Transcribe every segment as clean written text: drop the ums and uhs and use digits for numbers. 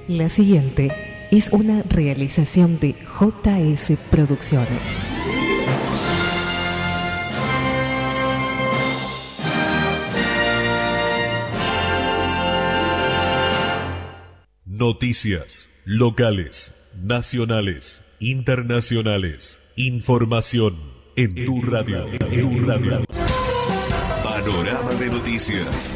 La siguiente es una realización de JS Producciones. Noticias locales, nacionales, internacionales. Información en tu radio. Panorama de noticias.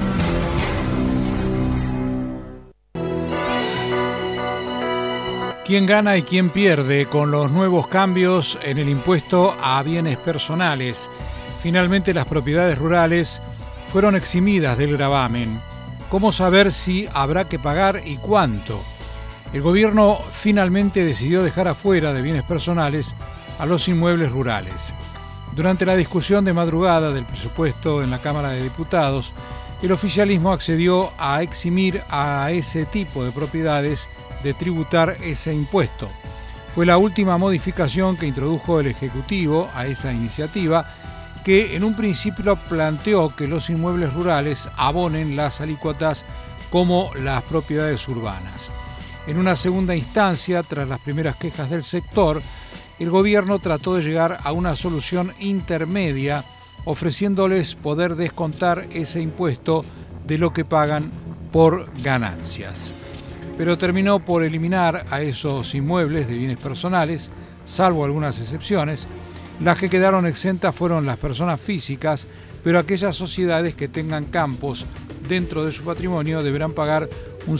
¿Quién gana y quién pierde con los nuevos cambios en el impuesto a bienes personales? Finalmente, las propiedades rurales fueron eximidas del gravamen. ¿Cómo saber si habrá que pagar y cuánto? El gobierno finalmente decidió dejar afuera de bienes personales a los inmuebles rurales. Durante la discusión de madrugada del presupuesto en la Cámara de Diputados, el oficialismo accedió a eximir a ese tipo de propiedades de tributar ese impuesto. Fue la última modificación que introdujo el Ejecutivo a esa iniciativa, que en un principio planteó que los inmuebles rurales abonen las alícuotas como las propiedades urbanas. En una segunda instancia, tras las primeras quejas del sector, el gobierno trató de llegar a una solución intermedia, ofreciéndoles poder descontar ese impuesto de lo que pagan por ganancias. Pero terminó por eliminar a esos inmuebles de bienes personales, salvo algunas excepciones. Las que quedaron exentas fueron las personas físicas, pero aquellas sociedades que tengan campos dentro de su patrimonio deberán pagar un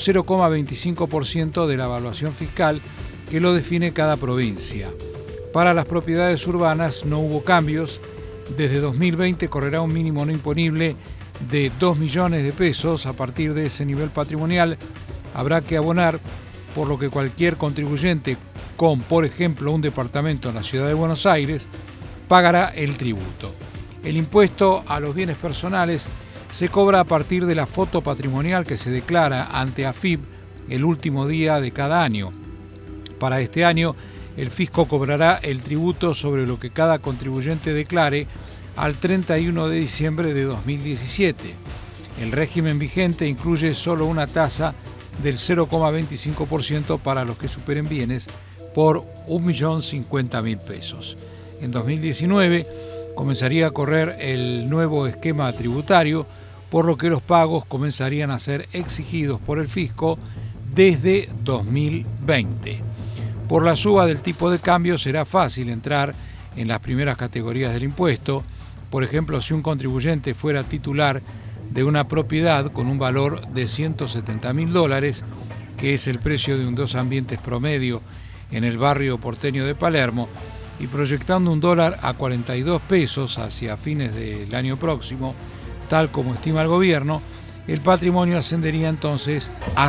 0,25% de la evaluación fiscal que lo define cada provincia. Para las propiedades urbanas no hubo cambios. Desde 2020 correrá un mínimo no imponible de 2 millones de pesos. A partir de ese nivel patrimonial habrá que abonar, por lo que cualquier contribuyente con, por ejemplo, un departamento en la ciudad de Buenos Aires, pagará el tributo. El impuesto a los bienes personales se cobra a partir de la foto patrimonial que se declara ante AFIP el último día de cada año. Para este año, el fisco cobrará el tributo sobre lo que cada contribuyente declare al 31 de diciembre de 2017. El régimen vigente incluye solo una tasa del 0,25% para los que superen bienes por 1.050.000 pesos. En 2019 comenzaría a correr el nuevo esquema tributario, por lo que los pagos comenzarían a ser exigidos por el fisco desde 2020. Por la suba del tipo de cambio será fácil entrar en las primeras categorías del impuesto. Por ejemplo, si un contribuyente fuera titular de una propiedad con un valor de $170.000, que es el precio de un 2 ambientes promedio en el barrio porteño de Palermo, y proyectando un dólar a 42 pesos hacia fines del año próximo, tal como estima el gobierno, el patrimonio ascendería entonces a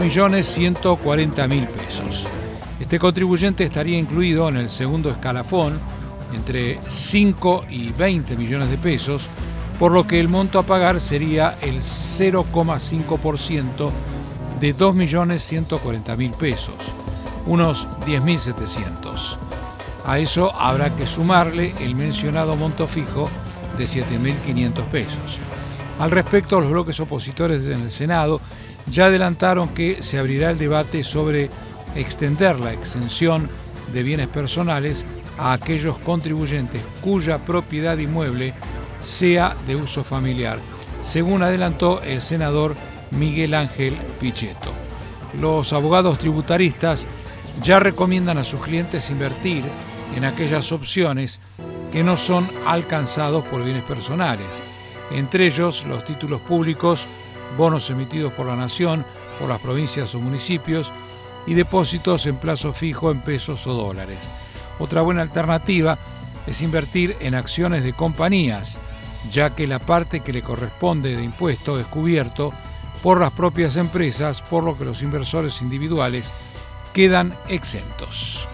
7.140.000 pesos. Este contribuyente estaría incluido en el segundo escalafón, entre 5 y 20 millones de pesos, por lo que el monto a pagar sería el 0,5% de 2.140.000 pesos, unos 10.700. A eso habrá que sumarle el mencionado monto fijo de 7.500 pesos. Al respecto, los bloques opositores en el Senado ya adelantaron que se abrirá el debate sobre extender la exención de bienes personales a aquellos contribuyentes cuya propiedad inmueble sea de uso familiar, según adelantó el senador Miguel Ángel Pichetto. Los abogados tributaristas ya recomiendan a sus clientes invertir en aquellas opciones que no son alcanzados por bienes personales, entre ellos los títulos públicos, bonos emitidos por la Nación, por las provincias o municipios y depósitos en plazo fijo en pesos o dólares. Otra buena alternativa es invertir en acciones de compañías, ya que la parte que le corresponde de impuesto es cubierto por las propias empresas, por lo que los inversores individuales quedan exentos.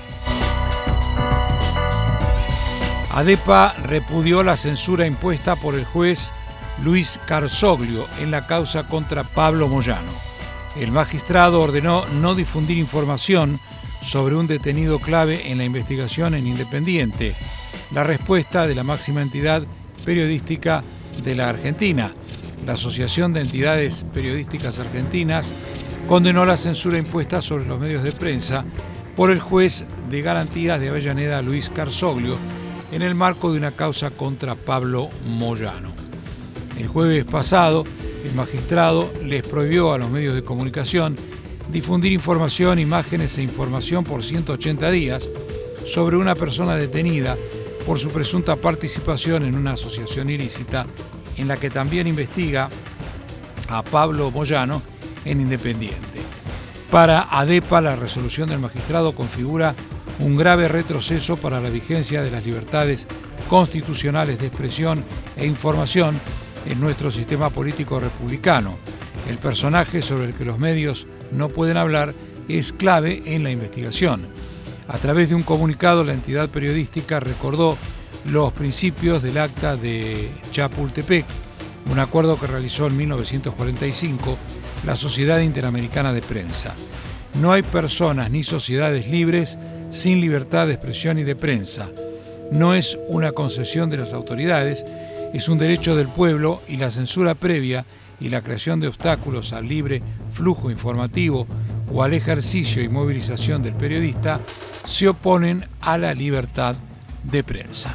ADEPA repudió la censura impuesta por el juez Luis Carzoglio en la causa contra Pablo Moyano. El magistrado ordenó no difundir información sobre un detenido clave en la investigación en Independiente, la respuesta de la máxima entidad periodística de la Argentina. La Asociación de Entidades Periodísticas Argentinas condenó la censura impuesta sobre los medios de prensa por el juez de garantías de Avellaneda, Luis Carzoglio, en el marco de una causa contra Pablo Moyano. El jueves pasado, el magistrado les prohibió a los medios de comunicación difundir información, imágenes e información por 180 días sobre una persona detenida por su presunta participación en una asociación ilícita en la que también investiga a Pablo Moyano en Independiente. Para ADEPA, la resolución del magistrado configura un grave retroceso para la vigencia de las libertades constitucionales de expresión e información en nuestro sistema político republicano. El personaje sobre el que los medios no pueden hablar es clave en la investigación. A través de un comunicado, la entidad periodística recordó los principios del Acta de Chapultepec, un acuerdo que realizó en 1945 la Sociedad Interamericana de Prensa. No hay personas ni sociedades libres sin libertad de expresión y de prensa. No es una concesión de las autoridades, es un derecho del pueblo, y la censura previa y la creación de obstáculos al libre flujo informativo o al ejercicio y movilización del periodista se oponen a la libertad de prensa.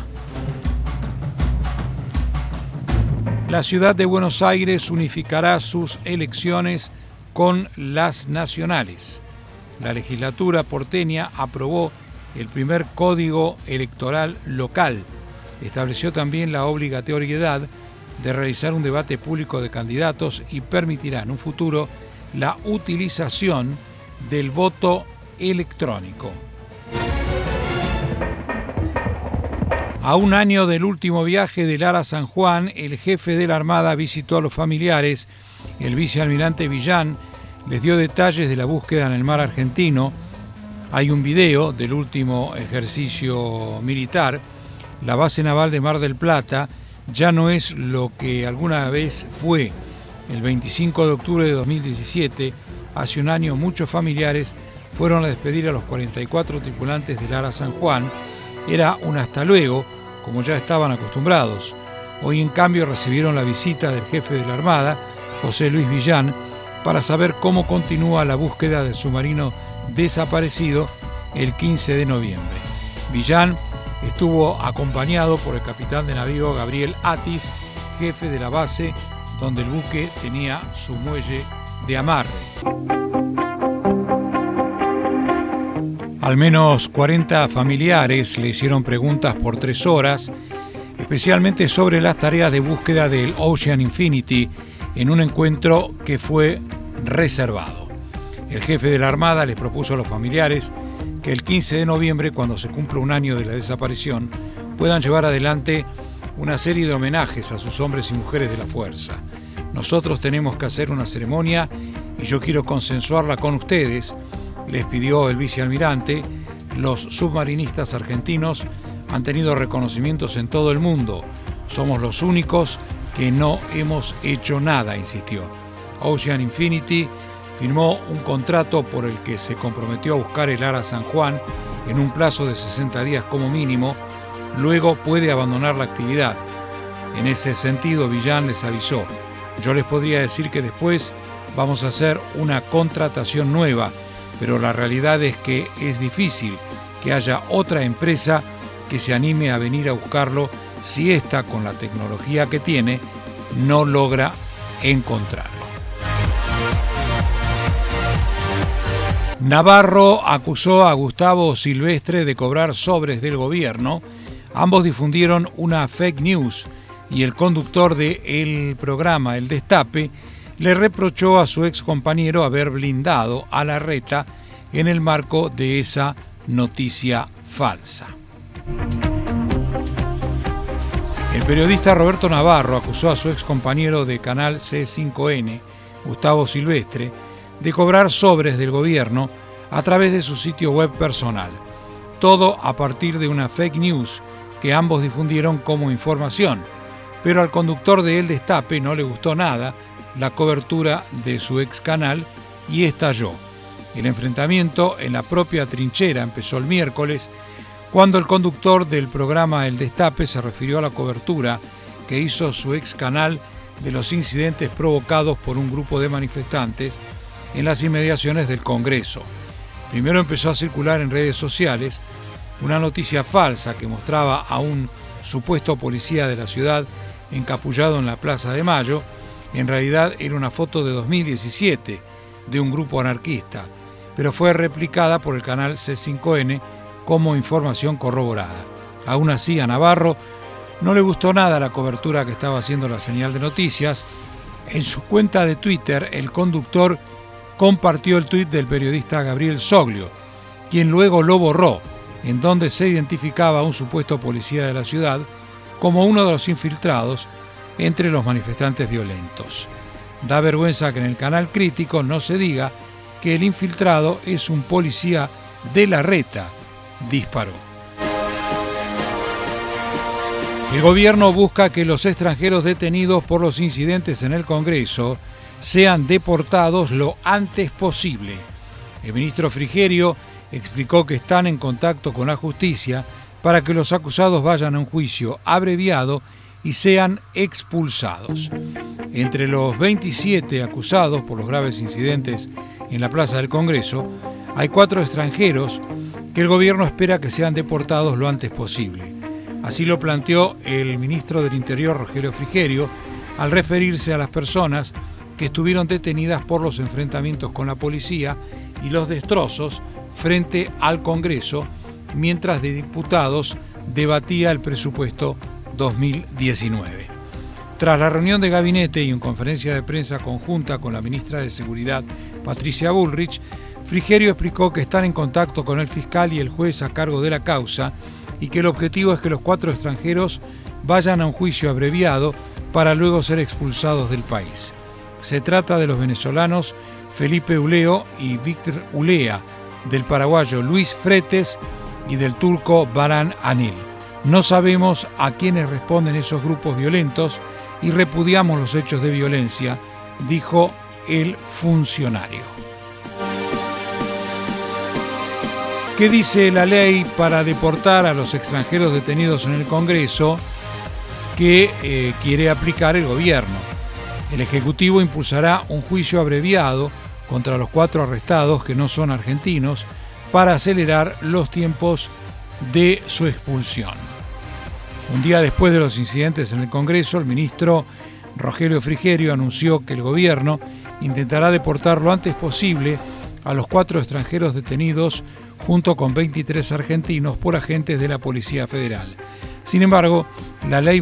La ciudad de Buenos Aires unificará sus elecciones con las nacionales. La legislatura porteña aprobó el primer código electoral local. Estableció también la obligatoriedad de realizar un debate público de candidatos y permitirá en un futuro la utilización del voto electrónico. A un año del último viaje de Lara San Juan, el jefe de la Armada visitó a los familiares. El vicealmirante Villán les dio detalles de la búsqueda en el mar argentino. Hay un video del último ejercicio militar. La base naval de Mar del Plata ya no es lo que alguna vez fue. El 25 de octubre de 2017, hace un año, muchos familiares fueron a despedir a los 44 tripulantes de Lara San Juan. Era un hasta luego, como ya estaban acostumbrados. Hoy, en cambio, recibieron la visita del jefe de la Armada, José Luis Villán, para saber cómo continúa la búsqueda del submarino desaparecido el 15 de noviembre. Villán estuvo acompañado por el capitán de navío Gabriel Atis, jefe de la base donde el buque tenía su muelle de amarre. Al menos 40 familiares le hicieron preguntas por 3 horas, especialmente sobre las tareas de búsqueda del Ocean Infinity, en un encuentro que fue reservado. El jefe de la Armada les propuso a los familiares que el 15 de noviembre, cuando se cumpla un año de la desaparición, puedan llevar adelante una serie de homenajes a sus hombres y mujeres de la fuerza. Nosotros tenemos que hacer una ceremonia y yo quiero consensuarla con ustedes, les pidió el vicealmirante. Los submarinistas argentinos han tenido reconocimientos en todo el mundo. Somos los únicos que no hemos hecho nada, insistió. Ocean Infinity firmó un contrato por el que se comprometió a buscar el Lara San Juan en un plazo de 60 días como mínimo. Luego puede abandonar la actividad. En ese sentido, Villán les avisó: yo les podría decir que después vamos a hacer una contratación nueva, pero la realidad es que es difícil que haya otra empresa que se anime a venir a buscarlo si ésta, con la tecnología que tiene, no logra encontrarlo. Navarro acusó a Gustavo Silvestre de cobrar sobres del gobierno. Ambos difundieron una fake news y el conductor del programa El Destape le reprochó a su ex compañero haber blindado a Larreta en el marco de esa noticia falsa. El periodista Roberto Navarro acusó a su ex compañero de Canal C5N, Gustavo Silvestre, de cobrar sobres del gobierno a través de su sitio web personal. Todo a partir de una fake news que ambos difundieron como información, pero al conductor de El Destape no le gustó nada la cobertura de su ex canal y estalló. El enfrentamiento en la propia trinchera empezó el miércoles, cuando el conductor del programa El Destape se refirió a la cobertura que hizo su ex canal de los incidentes provocados por un grupo de manifestantes en las inmediaciones del Congreso. Primero empezó a circular en redes sociales una noticia falsa que mostraba a un supuesto policía de la ciudad encapullado en la Plaza de Mayo. En realidad era una foto de 2017 de un grupo anarquista, pero fue replicada por el canal C5N como información corroborada. Aún así, a Navarro no le gustó nada la cobertura que estaba haciendo la señal de noticias. En su cuenta de Twitter, el conductor compartió el tuit del periodista Gabriel Soglio, quien luego lo borró, en donde se identificaba a un supuesto policía de la ciudad como uno de los infiltrados entre los manifestantes violentos. Da vergüenza que en el canal crítico no se diga que el infiltrado es un policía de Larreta, disparó. El gobierno busca que los extranjeros detenidos por los incidentes en el Congreso sean deportados lo antes posible. El ministro Frigerio explicó que están en contacto con la justicia para que los acusados vayan a un juicio abreviado y sean expulsados. Entre los 27 acusados por los graves incidentes en la Plaza del Congreso, hay 4 extranjeros que el gobierno espera que sean deportados lo antes posible. Así lo planteó el ministro del Interior, Rogelio Frigerio, al referirse a las personas que estuvieron detenidas por los enfrentamientos con la policía y los destrozos frente al Congreso mientras de diputados debatía el presupuesto 2019. Tras la reunión de gabinete y en conferencia de prensa conjunta con la ministra de Seguridad, Patricia Bullrich, Frigerio explicó que están en contacto con el fiscal y el juez a cargo de la causa y que el objetivo es que los 4 extranjeros vayan a un juicio abreviado para luego ser expulsados del país. Se trata de los venezolanos Felipe Uleo y Víctor Ulea, del paraguayo Luis Fretes y del turco Baran Anil. No sabemos a quiénes responden esos grupos violentos y repudiamos los hechos de violencia, dijo el funcionario. ¿Qué dice la ley para deportar a los extranjeros detenidos en el Congreso que quiere aplicar el gobierno? El Ejecutivo impulsará un juicio abreviado contra los 4 arrestados que no son argentinos para acelerar los tiempos de su expulsión. Un día después de los incidentes en el Congreso, el ministro Rogelio Frigerio anunció que el gobierno intentará deportar lo antes posible a los 4 extranjeros detenidos junto con 23 argentinos por agentes de la Policía Federal. Sin embargo, la Ley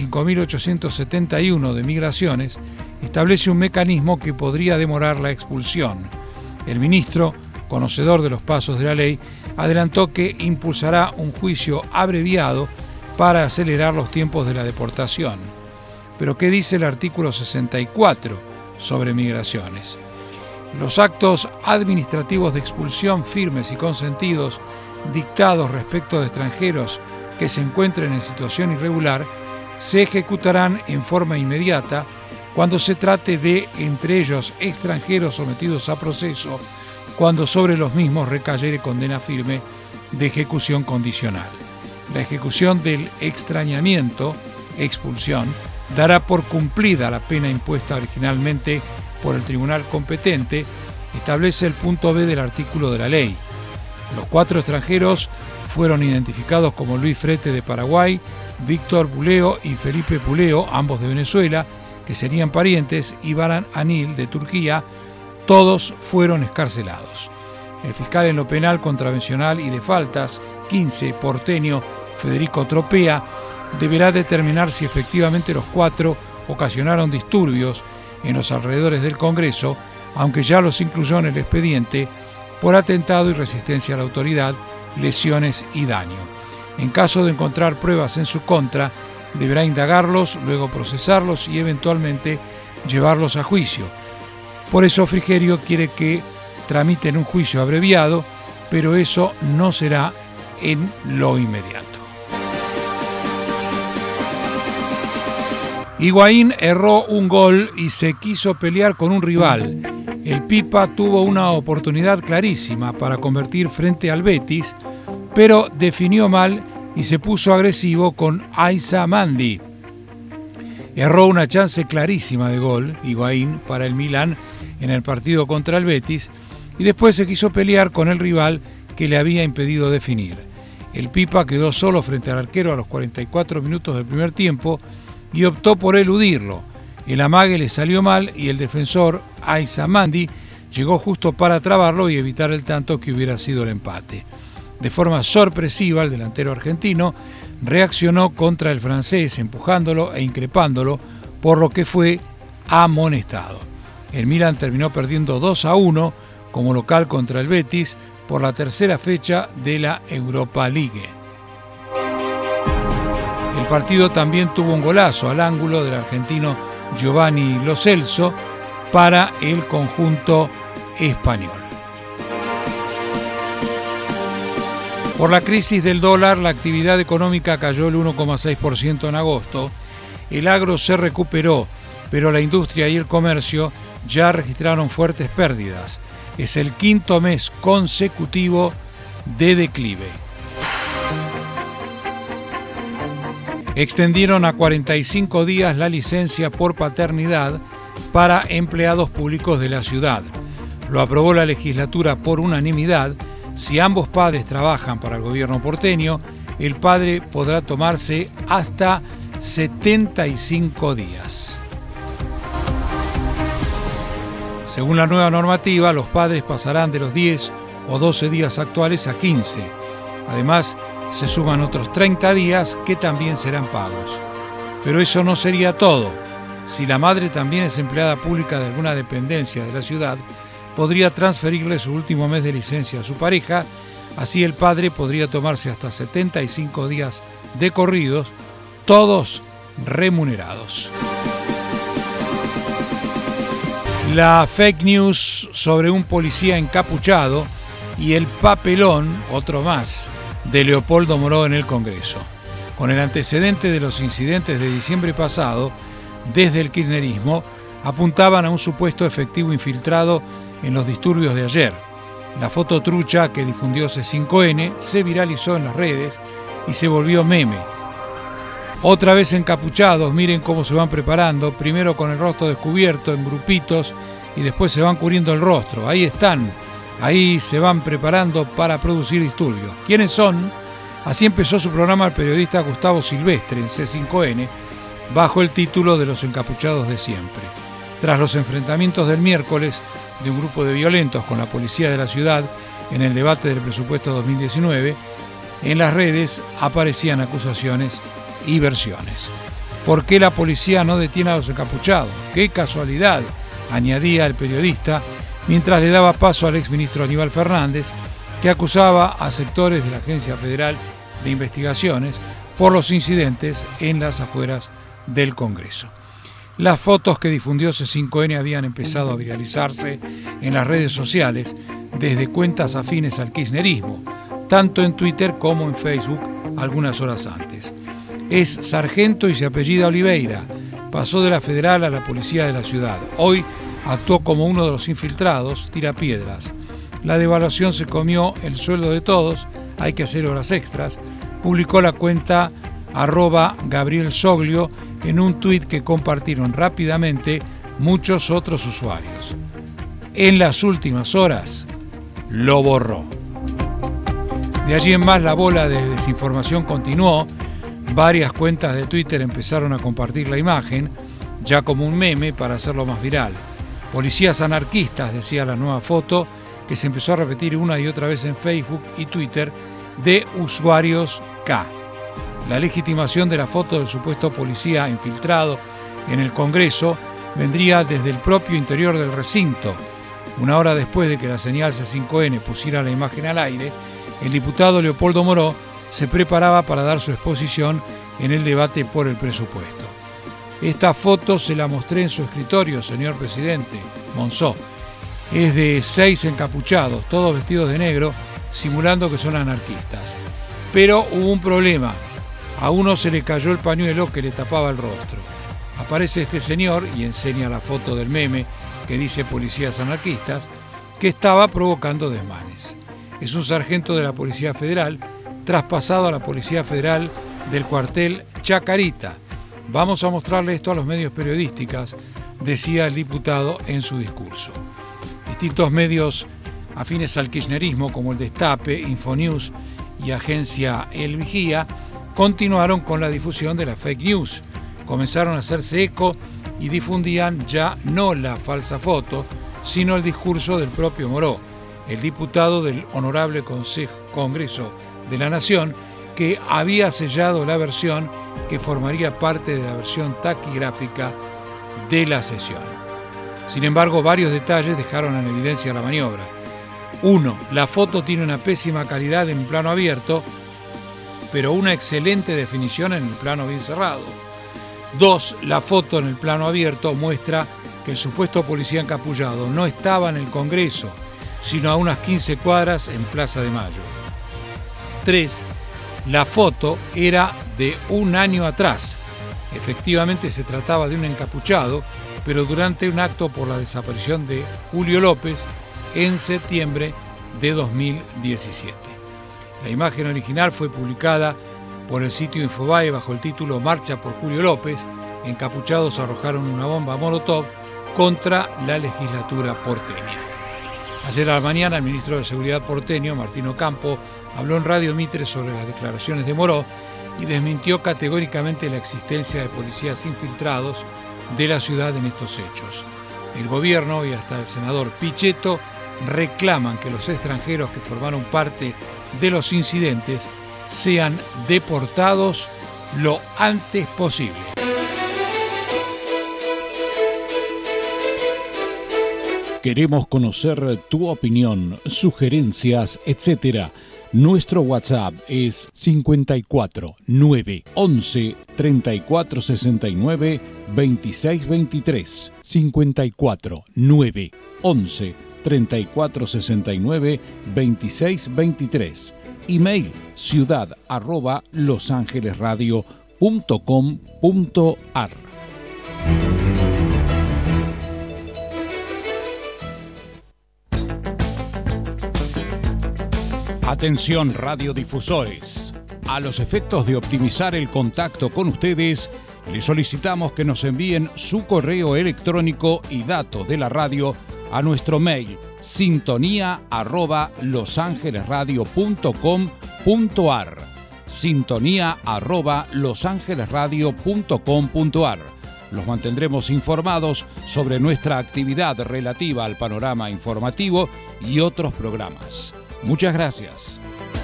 25.871 de Migraciones establece un mecanismo que podría demorar la expulsión. El ministro, conocedor de los pasos de la ley, adelantó que impulsará un juicio abreviado para acelerar los tiempos de la deportación. Pero ¿qué dice el artículo 64 sobre migraciones? Los actos administrativos de expulsión firmes y consentidos dictados respecto de extranjeros que se encuentren en situación irregular se ejecutarán en forma inmediata cuando se trate de, entre ellos, extranjeros sometidos a proceso, cuando sobre los mismos recayere condena firme de ejecución condicional. La ejecución del extrañamiento, expulsión, dará por cumplida la pena impuesta originalmente por el tribunal competente, establece el punto B del artículo de la ley. Los 4 extranjeros fueron identificados como Luis Frete de Paraguay, Víctor Buleo y Felipe Puleo, ambos de Venezuela, que serían parientes, y Baran Anil de Turquía. Todos fueron excarcelados. El fiscal en lo penal, contravencional y de faltas, 15, porteño Federico Tropea, deberá determinar si efectivamente los 4 ocasionaron disturbios en los alrededores del Congreso, aunque ya los incluyó en el expediente por atentado y resistencia a la autoridad, lesiones y daño. En caso de encontrar pruebas en su contra, deberá indagarlos, luego procesarlos y eventualmente llevarlos a juicio. Por eso Frigerio quiere que tramiten un juicio abreviado, pero eso no será en lo inmediato. Higuaín erró un gol y se quiso pelear con un rival. El Pipa tuvo una oportunidad clarísima para convertir frente al Betis, pero definió mal y se puso agresivo con Aiza Mandi. Erró una chance clarísima de gol, Higuaín, para el Milán, en el partido contra el Betis y después se quiso pelear con el rival que le había impedido definir. El Pipa quedó solo frente al arquero a los 44 minutos del primer tiempo y optó por eludirlo. El amague le salió mal y el defensor Aizamandi llegó justo para trabarlo y evitar el tanto que hubiera sido el empate. De forma sorpresiva, el delantero argentino reaccionó contra el francés, empujándolo e increpándolo, por lo que fue amonestado. El Milan terminó perdiendo 2-1 como local contra el Betis por la tercera fecha de la Europa League. El partido también tuvo un golazo al ángulo del argentino Giovanni Lo Celso para el conjunto español. Por la crisis del dólar, la actividad económica cayó el 1,6% en agosto. El agro se recuperó, pero la industria y el comercio ya registraron fuertes pérdidas. Es el quinto mes consecutivo de declive. Extendieron a 45 días la licencia por paternidad para empleados públicos de la ciudad. Lo aprobó la legislatura por unanimidad. Si ambos padres trabajan para el gobierno porteño, el padre podrá tomarse hasta 75 días. Según la nueva normativa, los padres pasarán de los 10 o 12 días actuales a 15. Además, se suman otros 30 días que también serán pagos. Pero eso no sería todo. Si la madre también es empleada pública de alguna dependencia de la ciudad, podría transferirle su último mes de licencia a su pareja. Así el padre podría tomarse hasta 75 días de corridos, todos remunerados. La fake news sobre un policía encapuchado y el papelón, otro más, de Leopoldo Moró en el Congreso. Con el antecedente de los incidentes de diciembre pasado, desde el kirchnerismo apuntaban a un supuesto efectivo infiltrado en los disturbios de ayer. La foto trucha que difundió C5N se viralizó en las redes y se volvió meme. Otra vez encapuchados, miren cómo se van preparando, primero con el rostro descubierto en grupitos y después se van cubriendo el rostro. Ahí están, ahí se van preparando para producir disturbios. ¿Quiénes son? Así empezó su programa el periodista Gustavo Silvestre en C5N, bajo el título de Los encapuchados de siempre. Tras los enfrentamientos del miércoles de un grupo de violentos con la policía de la ciudad en el debate del presupuesto 2019, en las redes aparecían acusaciones y versiones. ¿Por qué la policía no detiene a los encapuchados? ¡Qué casualidad!, añadía el periodista, mientras le daba paso al exministro Aníbal Fernández, que acusaba a sectores de la Agencia Federal de Investigaciones por los incidentes en las afueras del Congreso. Las fotos que difundió C5N habían empezado a viralizarse en las redes sociales desde cuentas afines al kirchnerismo, tanto en Twitter como en Facebook algunas horas antes. Es sargento y se apellida Oliveira. Pasó de la Federal a la policía de la ciudad. Hoy actuó como uno de los infiltrados, tirapiedras. La devaluación se comió el sueldo de todos, hay que hacer horas extras. Publicó la cuenta @Gabriel Soglio en un tuit que compartieron rápidamente muchos otros usuarios. En las últimas horas lo borró. De allí en más la bola de desinformación continuó. Varias cuentas de Twitter empezaron a compartir la imagen, ya como un meme para hacerlo más viral. Policías anarquistas, decía la nueva foto, que se empezó a repetir una y otra vez en Facebook y Twitter de usuarios K. La legitimación de la foto del supuesto policía infiltrado en el Congreso vendría desde el propio interior del recinto. Una hora después de que la señal C5N pusiera la imagen al aire, el diputado Leopoldo Moró se preparaba para dar su exposición en el debate por el presupuesto. Esta foto se la mostré en su escritorio, señor presidente, Monzó. Es de 6 encapuchados, todos vestidos de negro, simulando que son anarquistas. Pero hubo un problema. A uno se le cayó el pañuelo que le tapaba el rostro. Aparece este señor y enseña la foto del meme que dice policías anarquistas, que estaba provocando desmanes. Es un sargento de la Policía Federal, traspasado a la Policía Federal del cuartel Chacarita. Vamos a mostrarle esto a los medios periodísticos, decía el diputado en su discurso. Distintos medios afines al kirchnerismo, como el Destape, Infonews y Agencia El Vigía, continuaron con la difusión de la fake news. Comenzaron a hacerse eco y difundían ya no la falsa foto, sino el discurso del propio Moró, el diputado del Honorable Congreso de la Nación, que había sellado la versión que formaría parte de la versión taquigráfica de la sesión. Sin embargo, varios detalles dejaron en evidencia la maniobra. 1. La foto tiene una pésima calidad en plano abierto, pero una excelente definición en el plano bien cerrado. 2. La foto en el plano abierto muestra que el supuesto policía encapullado no estaba en el Congreso, sino a unas 15 cuadras en Plaza de Mayo. 3. La foto era de un año atrás. Efectivamente se trataba de un encapuchado, pero durante un acto por la desaparición de Julio López en septiembre de 2017. La imagen original fue publicada por el sitio Infobae bajo el título Marcha por Julio López. Encapuchados arrojaron una bomba Molotov contra la legislatura porteña. Ayer a la mañana el ministro de Seguridad porteño, Martín Ocampo, habló en Radio Mitre sobre las declaraciones de Moró y desmintió categóricamente la existencia de policías infiltrados de la ciudad en estos hechos. El gobierno y hasta el senador Pichetto reclaman que los extranjeros que formaron parte de los incidentes sean deportados lo antes posible. Queremos conocer tu opinión, sugerencias, etc. Nuestro WhatsApp es 54 9 11 34 69 26 23. 54 9 11 34 69 26 23. Email ciudad@losangelesradio.com.ar. Atención radiodifusores. A los efectos de optimizar el contacto con ustedes, les solicitamos que nos envíen su correo electrónico y datos de la radio a nuestro mail sintonía@losangelesradio.com.ar. sintonía@losangelesradio.com.ar. Los mantendremos informados sobre nuestra actividad relativa al panorama informativo y otros programas. Muchas gracias.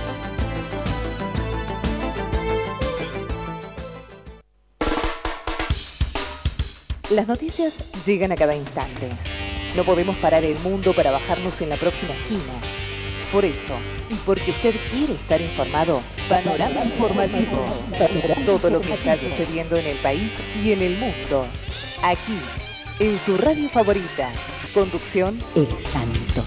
Las noticias llegan a cada instante. No podemos parar el mundo para bajarnos en la próxima esquina. Por eso, y porque usted quiere estar informado, Panorama Informativo. Todo lo que está sucediendo en el país y en el mundo. Aquí, en su radio favorita. Conducción, El Santo.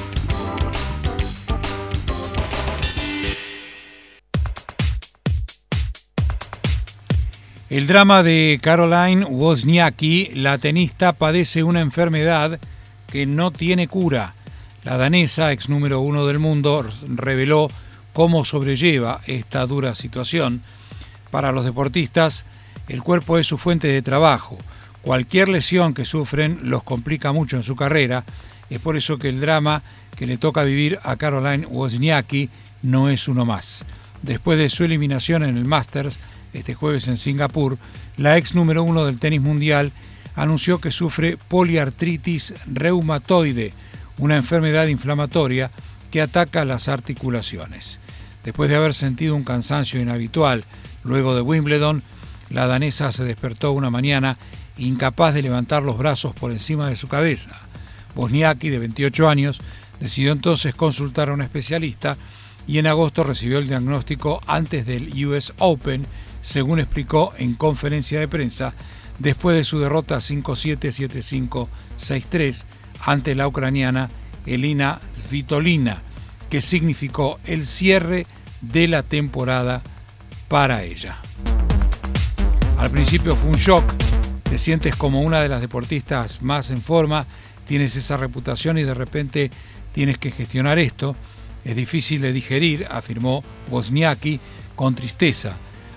El drama de Caroline Wozniacki, la tenista, padece una enfermedad que no tiene cura. La danesa, ex número 1 del mundo, reveló cómo sobrelleva esta dura situación. Para los deportistas, el cuerpo es su fuente de trabajo. Cualquier lesión que sufren los complica mucho en su carrera. Es por eso que el drama que le toca vivir a Caroline Wozniacki no es uno más. Después de su eliminación en el Masters, este jueves en Singapur, la ex número 1 del tenis mundial anunció que sufre poliartritis reumatoide, una enfermedad inflamatoria que ataca las articulaciones. Después de haber sentido un cansancio inhabitual luego de Wimbledon, la danesa se despertó una mañana incapaz de levantar los brazos por encima de su cabeza. Wozniacki, de 28 años, decidió entonces consultar a un especialista y en agosto recibió el diagnóstico antes del US Open, según explicó en conferencia de prensa, después de su derrota 5-7, 7-5, 6-3 ante la ucraniana Elina Svitolina, que significó el cierre de la temporada para ella. Al principio fue un shock, te sientes como una de las deportistas más en forma, tienes esa reputación y de repente tienes que gestionar esto. Es difícil de digerir, afirmó Wozniacki con tristeza.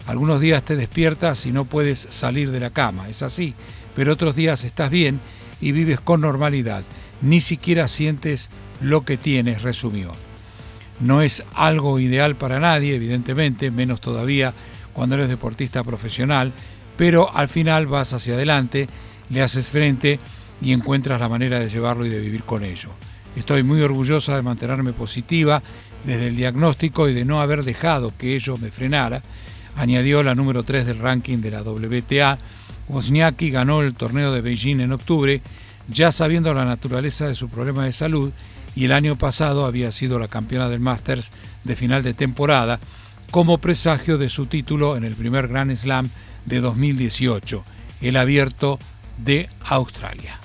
Algunos días te despiertas y no puedes salir de la cama, es así, pero otros días estás bien y vives con normalidad. Ni siquiera sientes lo que tienes, resumió. No es algo ideal para nadie, evidentemente, menos todavía cuando eres deportista profesional, pero al final vas hacia adelante, le haces frente y encuentras la manera de llevarlo y de vivir con ello. Estoy muy orgullosa de mantenerme positiva desde el diagnóstico y de no haber dejado que ello me frenara, añadió la número 3 del ranking de la WTA. Wozniacki ganó el torneo de Beijing en octubre, ya sabiendo la naturaleza de su problema de salud, y el año pasado había sido la campeona del Masters de final de temporada, como presagio de su título en el primer Grand Slam de 2018, el Abierto de Australia.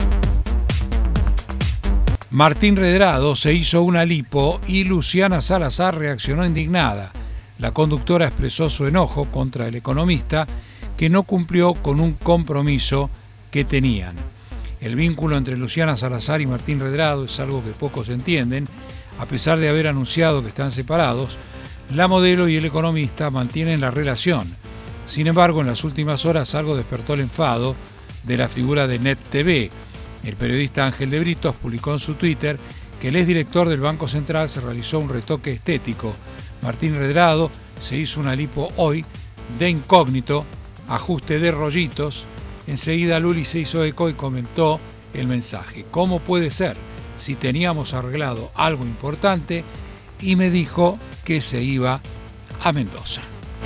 Martín Redrado se hizo una lipo y Luciana Salazar reaccionó indignada. La conductora expresó su enojo contra el economista que no cumplió con un compromiso que tenían. El vínculo entre Luciana Salazar y Martín Redrado es algo que pocos entienden. A pesar de haber anunciado que están separados, la modelo y el economista mantienen la relación. Sin embargo, en las últimas horas algo despertó el enfado de la figura de Net TV. El periodista Ángel de Britos publicó en su Twitter que el exdirector del Banco Central se realizó un retoque estético. Martín Redrado se hizo una lipo hoy, de incógnito, ajuste de rollitos. Enseguida Luli se hizo eco y comentó el mensaje. ¿Cómo puede ser si teníamos arreglado algo importante? Y me dijo que se iba a Mendoza.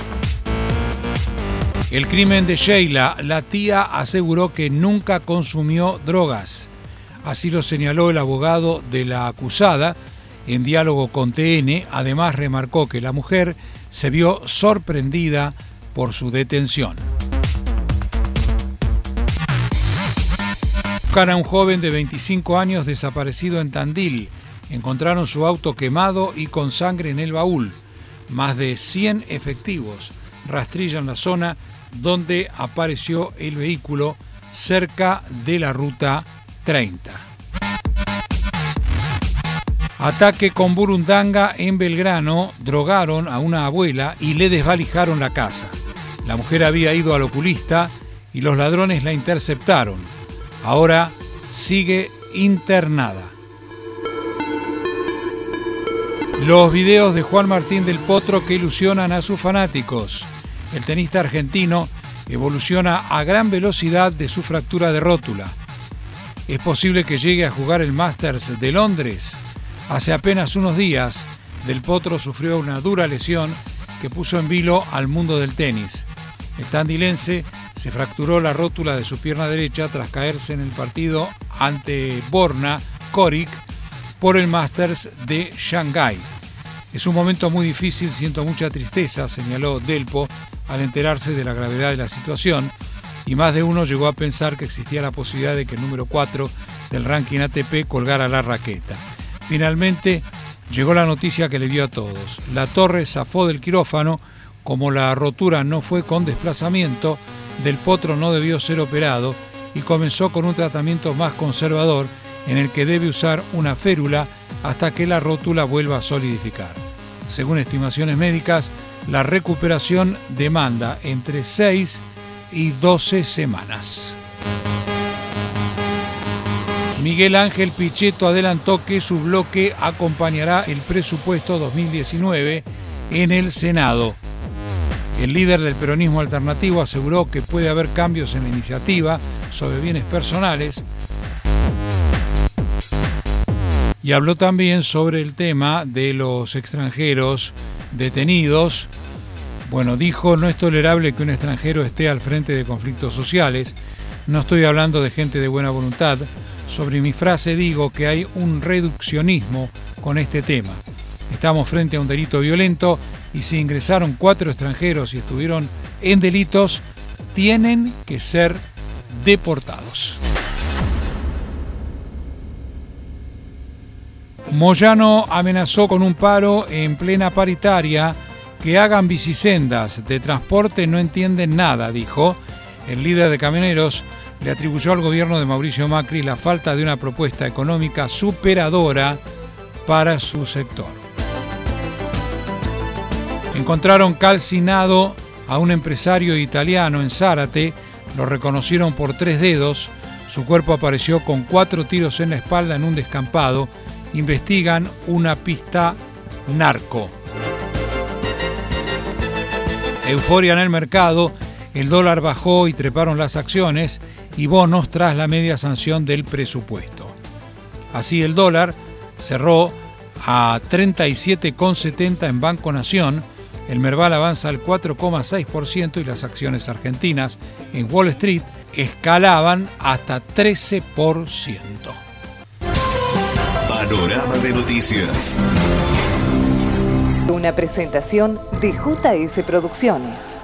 El crimen de Sheila, la tía aseguró que nunca consumió drogas. Así lo señaló el abogado de la acusada en diálogo con TN. Además remarcó que la mujer se vio sorprendida por su detención. Buscan a un joven de 25 años desaparecido en Tandil. Encontraron su auto quemado y con sangre en el baúl. Más de 100 efectivos rastrillan la zona donde apareció el vehículo, cerca de la ruta 30. Ataque con burundanga en Belgrano. Drogaron a una abuela y le desvalijaron la casa. La mujer había ido al oculista y los ladrones la interceptaron. Ahora sigue internada. Los videos de Juan Martín del Potro que ilusionan a sus fanáticos. El tenista argentino evoluciona a gran velocidad de su fractura de rótula. ¿Es posible que llegue a jugar el Masters de Londres? Hace apenas unos días, Del Potro sufrió una dura lesión que puso en vilo al mundo del tenis. El tandilense se fracturó la rótula de su pierna derecha tras caerse en el partido ante Borna Coric por el Masters de Shanghái. Es un momento muy difícil, siento mucha tristeza, señaló Delpo al enterarse de la gravedad de la situación, y más de uno llegó a pensar que existía la posibilidad de que el número 4 del ranking ATP colgara la raqueta. Finalmente llegó la noticia que le dio a todos. La Torre zafó del quirófano. Como la rotura no fue con desplazamiento, Del Potro no debió ser operado y comenzó con un tratamiento más conservador en el que debe usar una férula hasta que la rótula vuelva a solidificar. Según estimaciones médicas, la recuperación demanda entre 6 y 12 semanas. Miguel Ángel Pichetto adelantó que su bloque acompañará el presupuesto 2019 en el Senado. El líder del peronismo alternativo aseguró que puede haber cambios en la iniciativa sobre bienes personales y habló también sobre el tema de los extranjeros detenidos. Bueno, dijo, no es tolerable que un extranjero esté al frente de conflictos sociales. No estoy hablando de gente de buena voluntad. Sobre mi frase digo que hay un reduccionismo con este tema. Estamos frente a un delito violento y si ingresaron 4 extranjeros y estuvieron en delitos, tienen que ser deportados. Moyano amenazó con un paro en plena paritaria. Que hagan bicisendas, de transporte no entienden nada, dijo. El líder de camioneros le atribuyó al gobierno de Mauricio Macri la falta de una propuesta económica superadora para su sector. Encontraron calcinado a un empresario italiano en Zárate, lo reconocieron por 3 dedos, su cuerpo apareció con 4 tiros en la espalda en un descampado. Investigan una pista narco. Euforia en el mercado, el dólar bajó y treparon las acciones y bonos tras la media sanción del presupuesto. Así el dólar cerró a 37,70 en Banco Nación, el Merval avanza al 4,6% y las acciones argentinas en Wall Street escalaban hasta 13%. Panorama de noticias. Una presentación de JS Producciones.